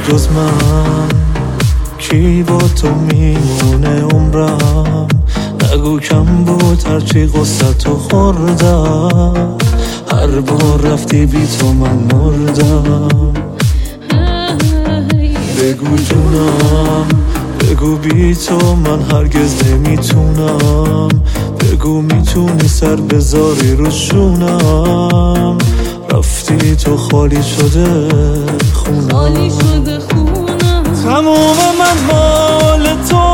جز من کی با تو میمونه عمرم؟ نگو کم بود هرچی قصتو خوردم، هر بار رفتی بی تو من مردم. بگو جونم، بگو بی تو من هرگز نمیتونم. بگو میتونی سر بذاری رو شونم. رفتی تو خالی شده خونم، تموم من مال تو،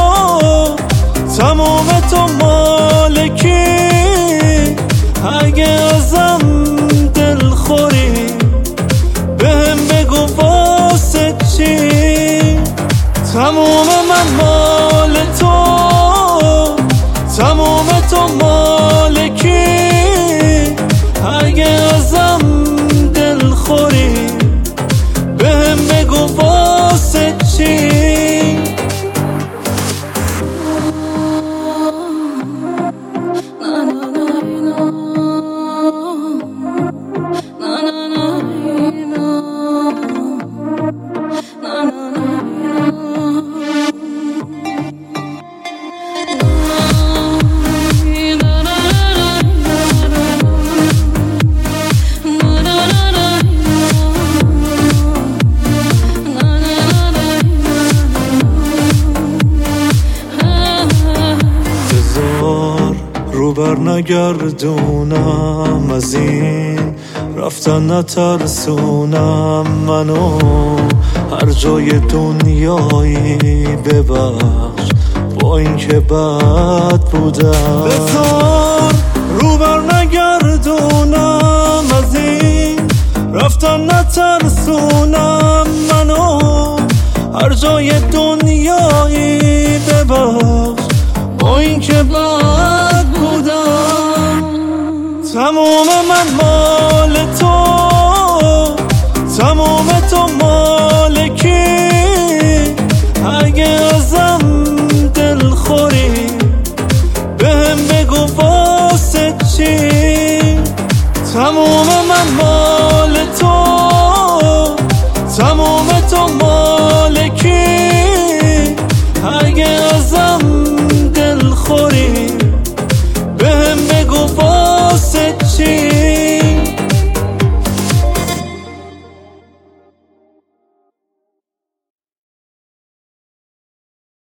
تموم تو مال کی؟ اگه ازم دل خوری بهم بگو واسه چی؟ تموم من مال تو، تموم تو مال کی؟ اگه ازم دل خوری بهم بگو واسه چی؟ رو بر نگردونم از این رفتن، نترسونم منو هر جای دنیایی ببخش با این که بد بودم. بذار رو بر نگردونم از این رفتن، نترسونم منو هر جای دنیایی ببخش با این که بد بودم. تموم من مال